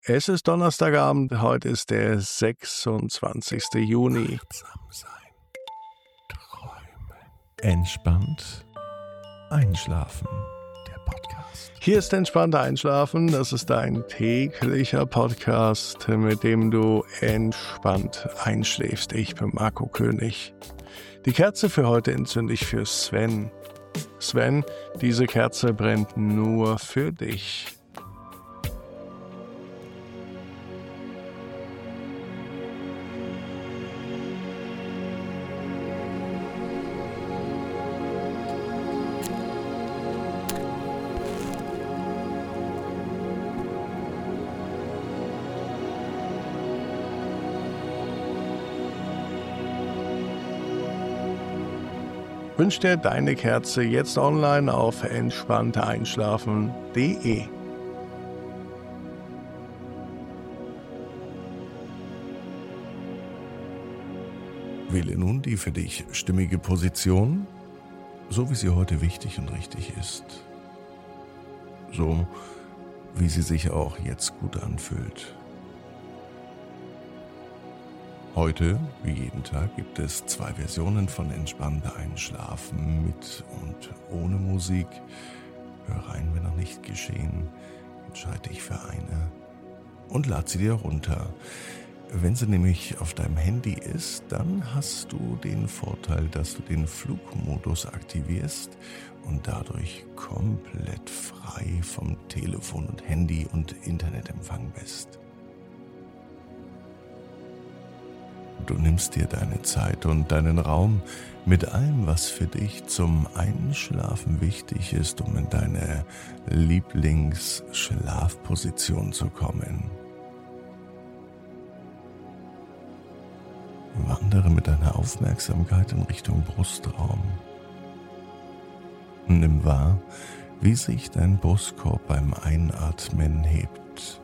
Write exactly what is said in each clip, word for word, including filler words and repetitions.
Es ist Donnerstagabend, heute ist der sechsundzwanzigste Juni. Achtsam sein, träumen, entspannt einschlafen. Der Podcast. Hier ist entspannt einschlafen. Das ist dein täglicher Podcast, mit dem du entspannt einschläfst. Ich bin Marco König. Die Kerze für heute entzünde ich für Sven. Sven, diese Kerze brennt nur für dich. Wünsch dir deine Kerze jetzt online auf entspannteinschlafen punkt de. Wähle nun die für dich stimmige Position, so wie sie heute wichtig und richtig ist. So wie sie sich auch jetzt gut anfühlt. Heute, wie jeden Tag, gibt es zwei Versionen von Entspannt Einschlafen mit und ohne Musik. Hör rein, wenn noch nicht geschehen. Entscheide dich für eine und lad sie dir runter. Wenn sie nämlich auf deinem Handy ist, dann hast du den Vorteil, dass du den Flugmodus aktivierst und dadurch komplett frei vom Telefon und Handy und Internetempfang bist. Du nimmst dir deine Zeit und deinen Raum mit allem, was für dich zum Einschlafen wichtig ist, um in deine Lieblingsschlafposition zu kommen. Wandere mit deiner Aufmerksamkeit in Richtung Brustraum. Nimm wahr, wie sich dein Brustkorb beim Einatmen hebt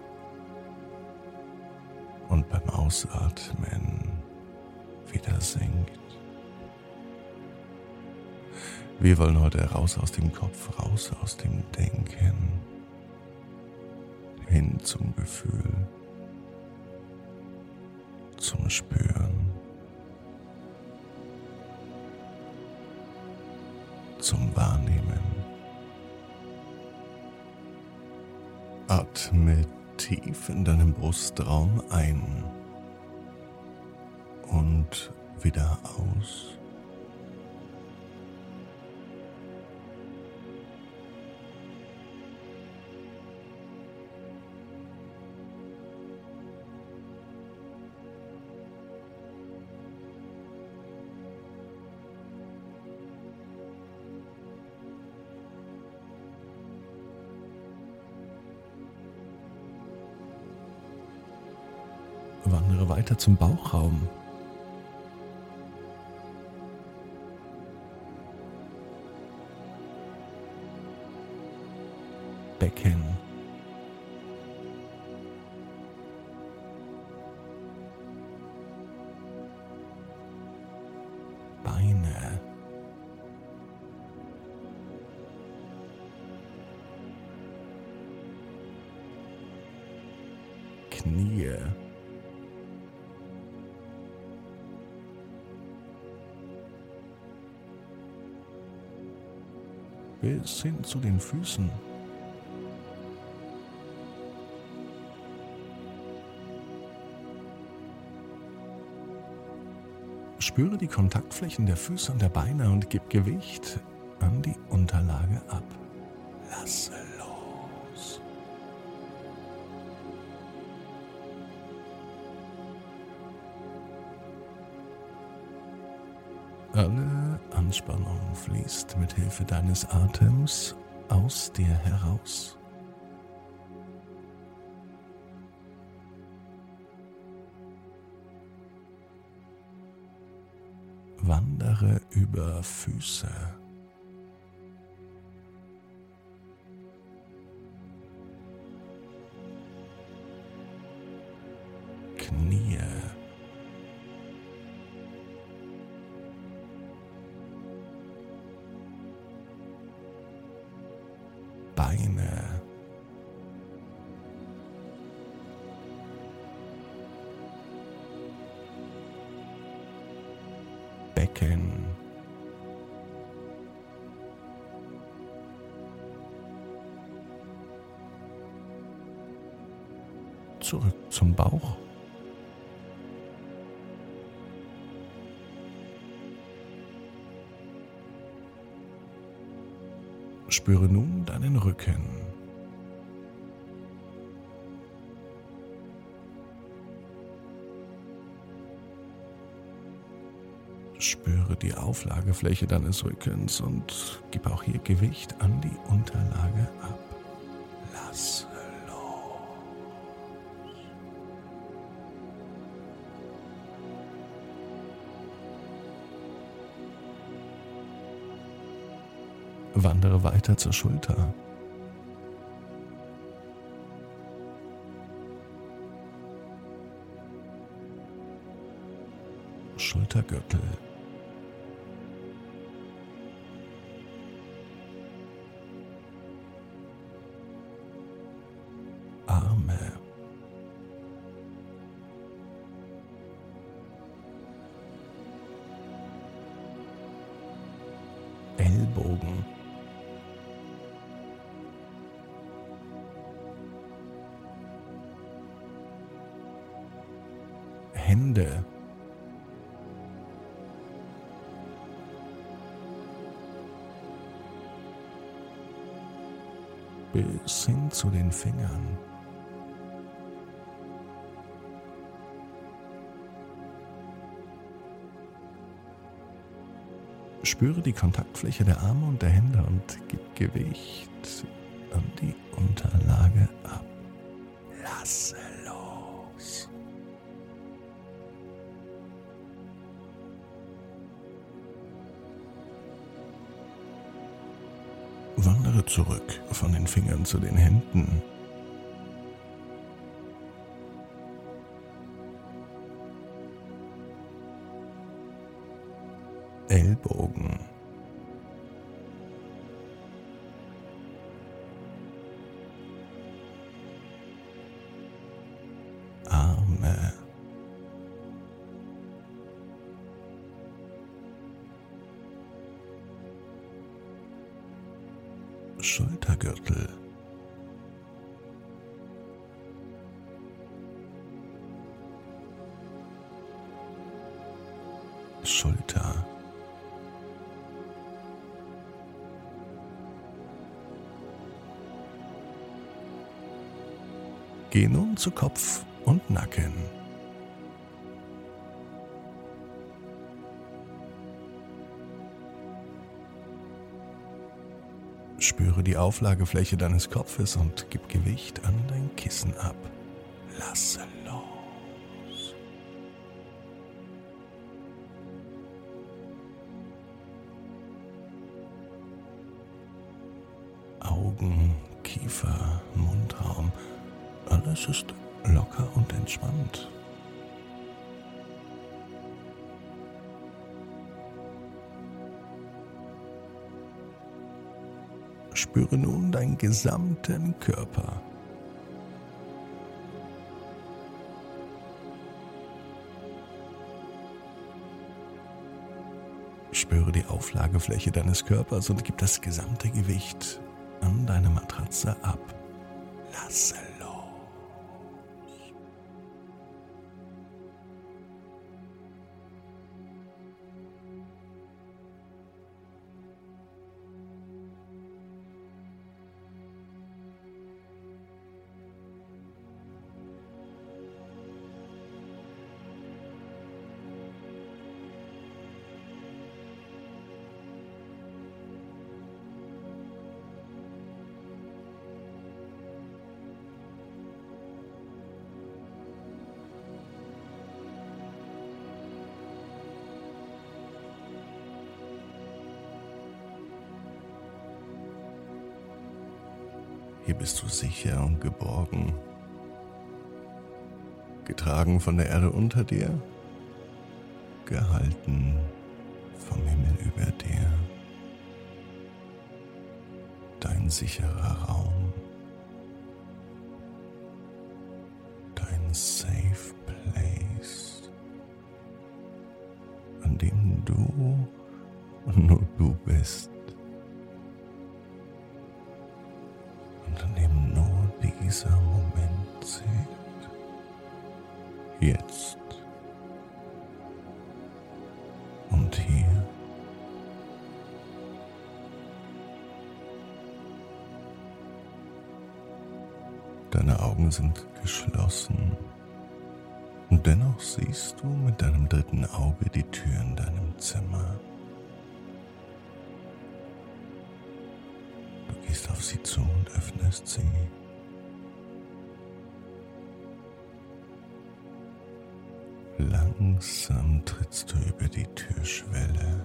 und beim Ausatmen wieder sinkt. Wir wollen heute raus aus dem Kopf, raus aus dem Denken, hin zum Gefühl, zum Spüren, zum Wahrnehmen. Atme tief in deinem Brustraum ein und wieder aus. Wandere weiter zum Bauchraum. Becken. Beine. Knie. Bis hin zu den Füßen. Spüre die Kontaktflächen der Füße und der Beine und gib Gewicht an die Unterlage ab. Lasse los. Alle Anspannung fließt mit Hilfe deines Atems aus dir heraus. Wandere über Füße. Knie. Beine. Becken. Zurück zum Bauch. Spüre nun deinen Rücken. Spüre die Auflagefläche deines Rückens und gib auch hier Gewicht an die Unterlage ab. Lass los. Wandere weiter zur Schulter. Schultergürtel. Arme. Ellbogen. Hände. Bis hin zu den Fingern. Spüre die Kontaktfläche der Arme und der Hände und gib Gewicht an die Unterlage ab. Lasse los. Wandere zurück von den Fingern zu den Händen. Ellbogen. Arme. Schultergürtel. Schulter. Geh nun zu Kopf und Nacken. Spüre die Auflagefläche deines Kopfes und gib Gewicht an dein Kissen ab. Lasse los. Augen, Kiefer, Mundraum, alles ist locker und entspannt. Spüre nun deinen gesamten Körper. Spüre die Auflagefläche deines Körpers und gib das gesamte Gewicht an deine Matratze ab. Lasse los. Hier bist du sicher und geborgen, getragen von der Erde unter dir, gehalten vom Himmel über dir. Dein sicherer Raum, dein Safe Place, an in dem du und nur du bist. Und in dem nur dieser Moment zählt. Jetzt und hier. Deine Augen sind geschlossen und dennoch siehst du mit deinem dritten Auge die Tür in deinem Zimmer. Du gehst auf sie zu und öffnest sie. Langsam trittst du über die Türschwelle.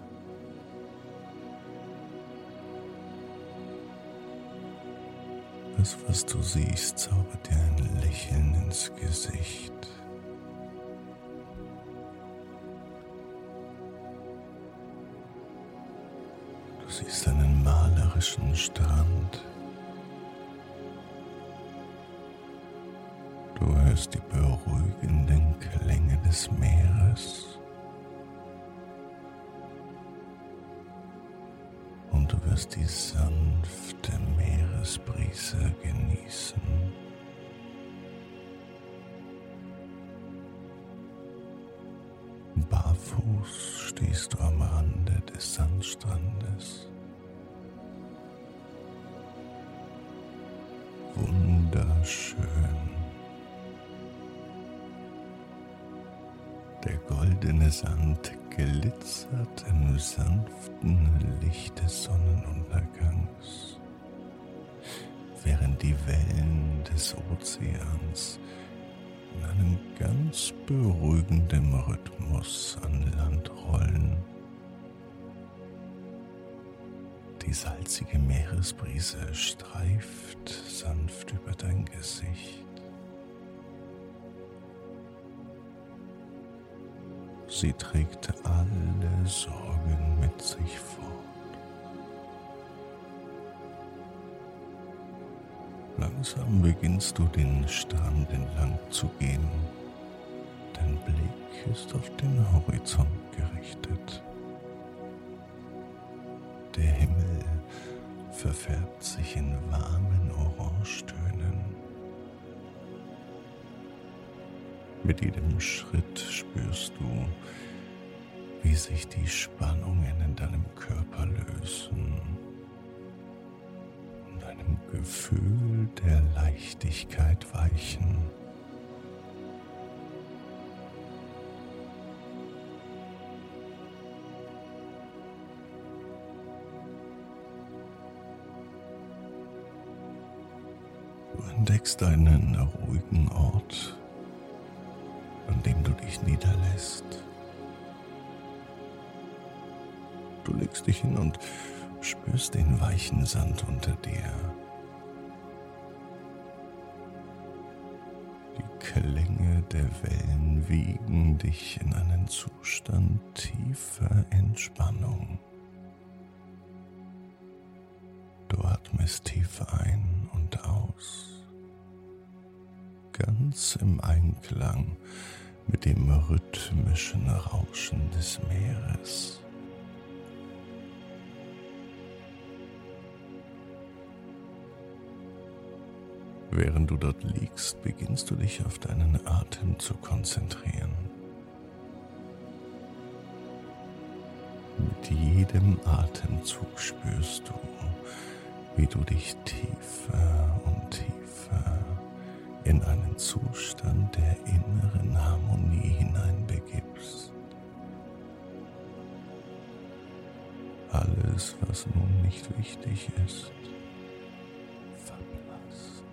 Das, was du siehst, zaubert dir ein Lächeln ins Gesicht. Du siehst einen malerischen Strand. Du hörst die beruhigenden Klänge des Meeres. Und du wirst die sanfte Meeresbrise genießen. Barfuß stehst du am Rande des Sandstrandes. Wunderschön. Der goldene Sand glitzert im sanften Licht des Sonnenuntergangs, während die Wellen des Ozeans in einem ganz beruhigenden Rhythmus an Land rollen. Die salzige Meeresbrise streift sanft über dein Gesicht. Sie trägt alle Sorgen mit sich fort. Langsam beginnst du den Strand entlang zu gehen. Dein Blick ist auf den Horizont gerichtet. Der Himmel verfärbt sich in warmen Orangetönen. Mit jedem Schritt spürst du, wie sich die Spannungen in deinem Körper lösen und einem Gefühl der Leichtigkeit weichen. Du entdeckst einen ruhigen Ort, an dem du dich niederlässt. Du legst dich hin und spürst den weichen Sand unter dir. Die Klänge der Wellen wiegen dich in einen Zustand tiefer Entspannung. Du atmest tief ein und aus, ganz im Einklang mit dem rhythmischen Rauschen des Meeres. Während du dort liegst, beginnst du dich auf deinen Atem zu konzentrieren. Mit jedem Atemzug spürst du, wie du dich tiefer und tiefer in einen Zustand der inneren Harmonie hineinbegibst. Alles, was nun nicht wichtig ist, verblasst.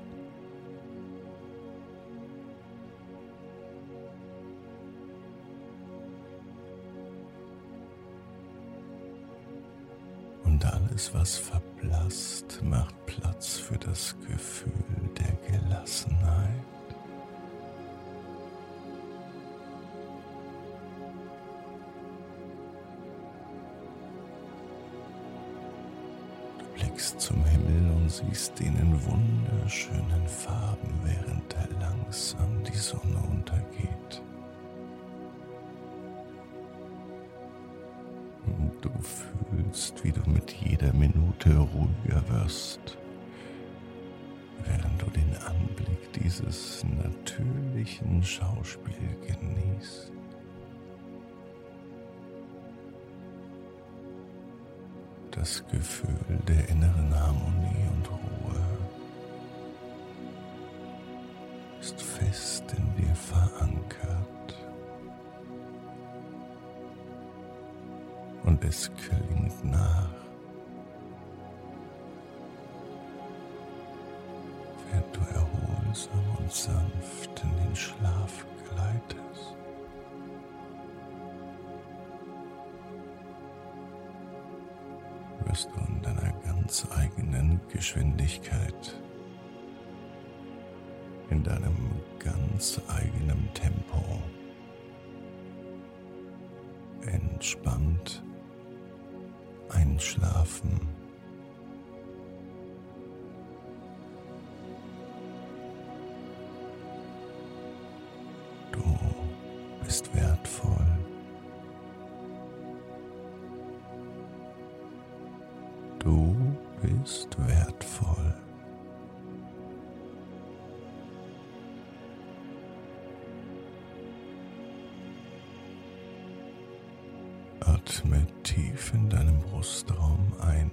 Und alles, was verblasst, macht Platz für das Gefühl der Gelassenheit. Du blickst zum Himmel und siehst ihn in wunderschönen Farben, während er langsam die Sonne untergeht. fühlst, wie du mit jeder Minute ruhiger wirst, während du den Anblick dieses natürlichen Schauspiels genießt. Das Gefühl der inneren Harmonie und Ruhe ist fest in dir verankert und es klingt nach, während du erholsam und sanft in den Schlaf gleitest. Wirst du in deiner ganz eigenen Geschwindigkeit, in deinem ganz eigenen Tempo entspannt einschlafen. Du bist wertvoll. Du bist wertvoll. Atme tief in deinem Brustraum ein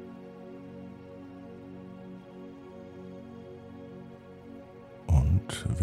und